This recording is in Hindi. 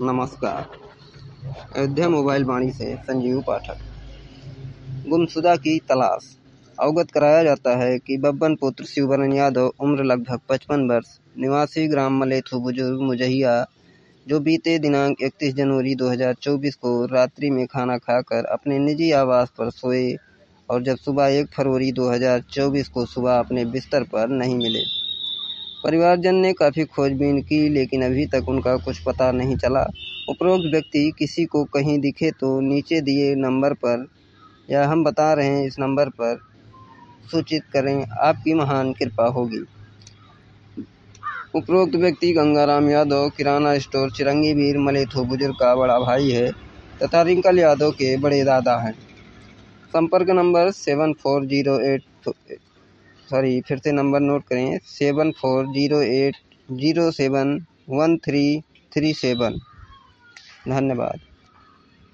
नमस्कार। अयोध्या मोबाइल वाणी से संजीव पाठक। गुमशुदा की तलाश। अवगत कराया जाता है कि बब्बन पुत्र शिववरण यादव, उम्र लगभग 55 वर्ष, निवासी ग्राम मलेथु बुजुर्ग मुजहिया, जो बीते दिनांक 31 जनवरी 2024 को रात्रि में खाना खाकर अपने निजी आवास पर सोए और जब सुबह 1 फरवरी 2024 को सुबह अपने बिस्तर पर नहीं मिले। परिवारजन ने काफ़ी खोजबीन की, लेकिन अभी तक उनका कुछ पता नहीं चला। उपरोक्त व्यक्ति किसी को कहीं दिखे तो नीचे दिए नंबर पर या हम बता रहे हैं इस नंबर पर सूचित करें, आपकी महान कृपा होगी। उपरोक्त व्यक्ति गंगाराम यादव, किराना स्टोर चिरंगी वीर मलेथु बुजुर्ग का बड़ा भाई है तथा रिंकल यादव के बड़े दादा हैं। संपर्क नंबर 7408071337। धन्यवाद।